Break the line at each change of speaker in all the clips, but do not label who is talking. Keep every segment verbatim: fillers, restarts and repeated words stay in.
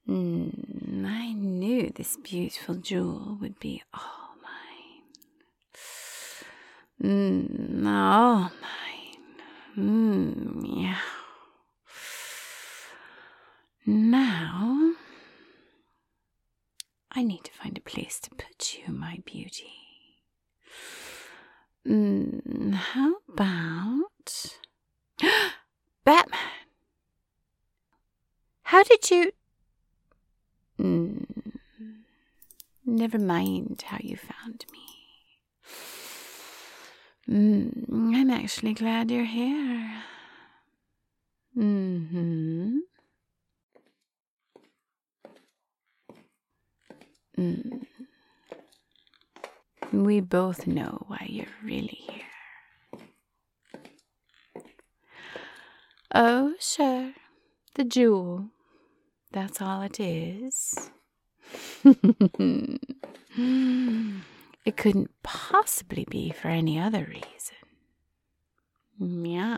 Mm, I knew this beautiful jewel would be all mine. Mm, all mine. Mm, yeah. Now, I need to find a place to put you, my beauty. Mm, how about Batman? How did you... Mm, never mind how you found me. Mm, I'm actually glad you're here. Mm-hmm. Mm. We both know why you're really here. Oh, sure. The jewel. That's all it is. It couldn't possibly be for any other reason. Meow.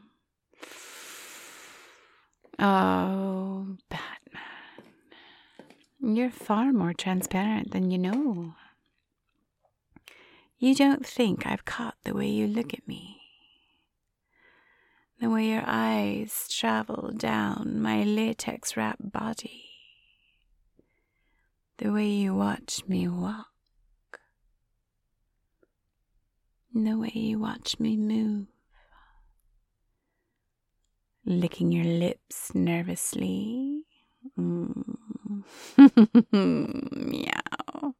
Oh, Batman. You're far more transparent than you know. You don't think I've caught the way you look at me. The way your eyes travel down my latex-wrapped body. The way you watch me walk. The way you watch me move. Licking your lips nervously. Mm. Meow.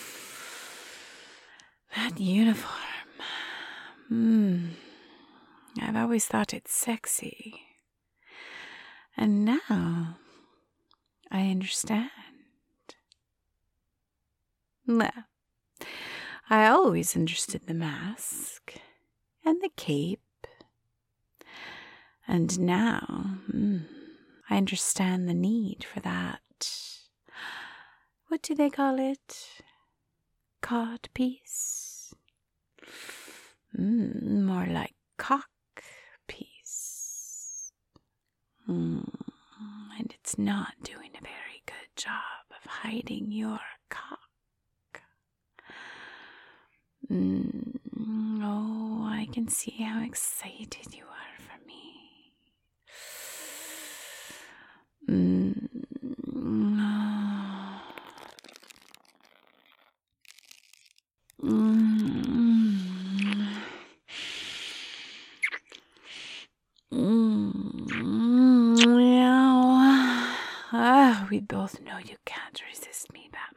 That uniform. Mm. I've always thought it sexy. And now I understand. Well, I always understood the mask and the cape. And now mm, I understand the need for that. What do they call it? Cod piece? Mm, more like cock piece. Mm, and it's not doing a very good job of hiding your cock. Mm, oh, I can see how excited you are for me. Mm, oh. Mm, mm, meow. Ah, we both know you can't resist me, Batman.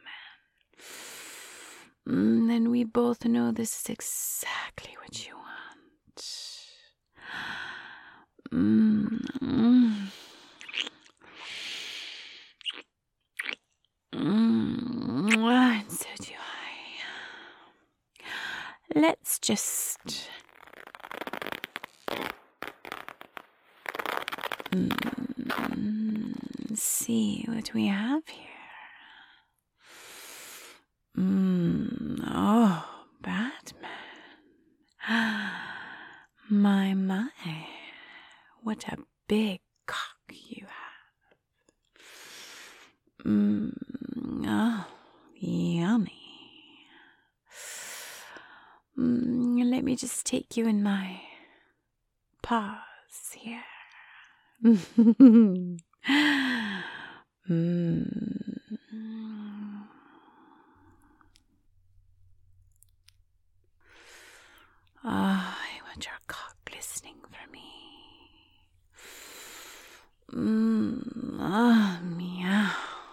Mm, then we both know this is exactly what you want. Mm, mm. Mm, and so do I. Let's just mm, see what we have here. Mm, oh, Batman. My, my. What a big cock you have. Mm, oh, yummy. Mm, let me just take you in my paws here. mm. Oh, I want your cock glistening for me. Mmm, oh, meow.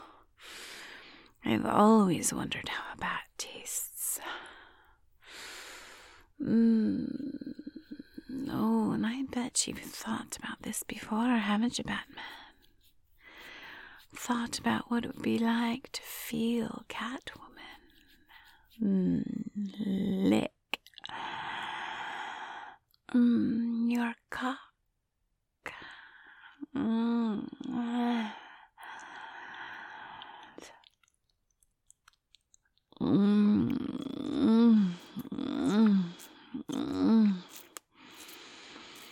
I've always wondered how a bat tastes. Mmm. Oh, and I bet you've thought about this before, haven't you, Batman? Thought about what it would be like to feel Catwoman. Mmm, lick. Mmm, your cock. Mmm. Mmm. Mmm. Mmm.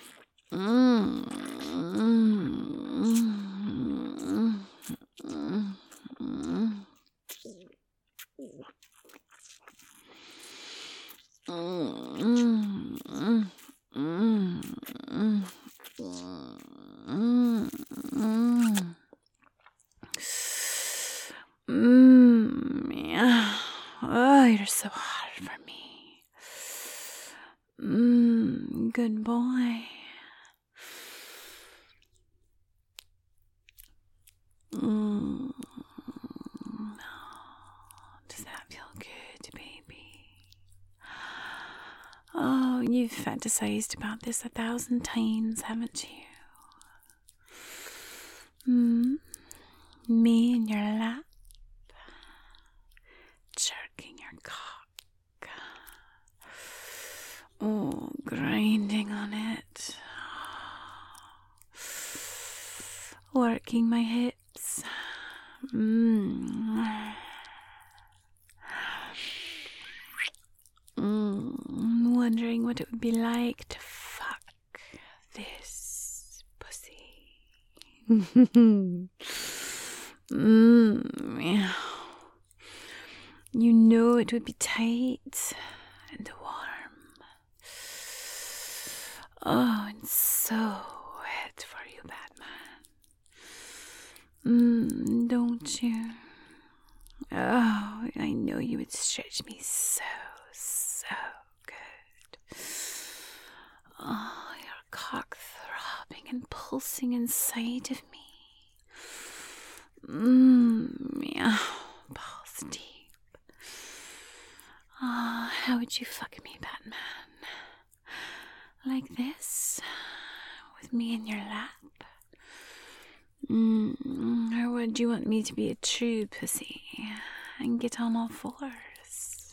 Mmm. Mmm. good boy. Mm. Does that feel good, baby? Oh, you've fantasized about this a thousand times, haven't you? Hmm? Me in your lap, jerking your cock. Oh, grinding on it. Working my hips. Mmm. Mm, wondering what it would be like to fuck this pussy. mm, yeah. You know it would be tight and warm. Oh, and so wet for you, Batman. Mm, don't you? Oh, I know you would stretch me so, so good. Oh, your cock throbbing and pulsing inside of me. Mmm, yeah, balls deep. Oh, how would you fuck me, Batman? Like this? With me in your lap? Mm, or would you want me to be a true pussy and get on all fours?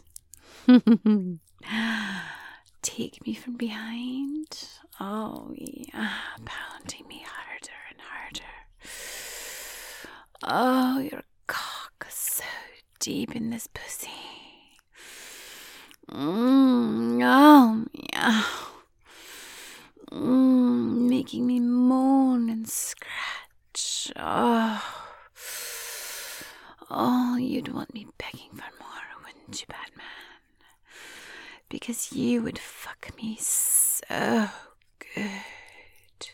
Take me from behind? Oh, yeah, pounding me harder and harder. Oh, your cock is so deep in this pussy. Mm, oh, yeah. Mm, making me moan and scratch. Oh. Oh, you'd want me begging for more, wouldn't you, Batman? Because you would fuck me so good.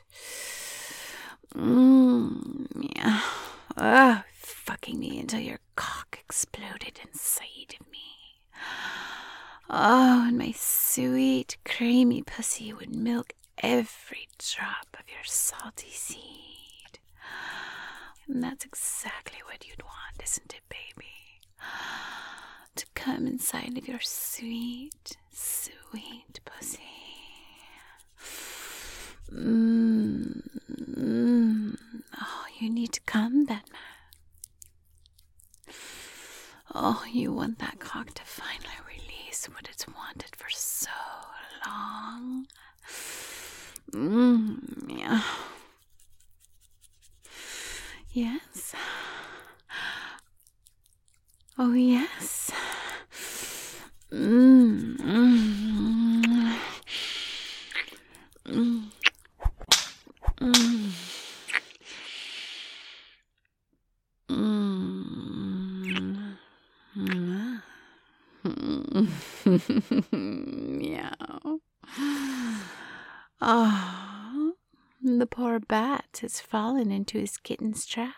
Mmm, yeah. Oh, fucking me until your cock exploded inside of me. Oh, and my sweet, creamy pussy would milk every drop of your salty seed. And that's exactly what you'd want, isn't it, baby? To come inside of your sweet, sweet pussy. Mmm. Mm. Oh, you need to come, Batman. Oh, you want that cock to finally release what it's wanted for so long. Mmm, yeah. Yes. Oh, yes. Mmm. Mm. Mm. Mm. Mm. Meow. Oh, the poor bat has fallen into his kitten's trap.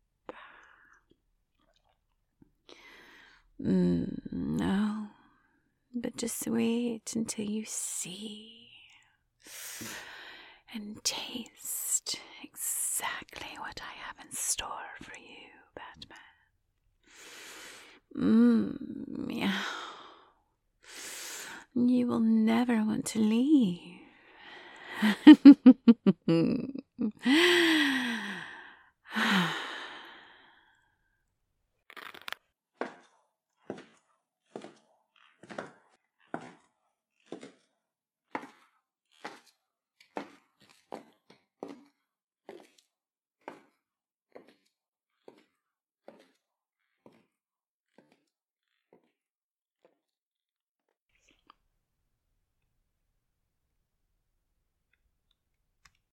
Mm, no, but just wait until you see and taste exactly what I have in store for you, Batman. Mmm, yeah. You will never want to leave.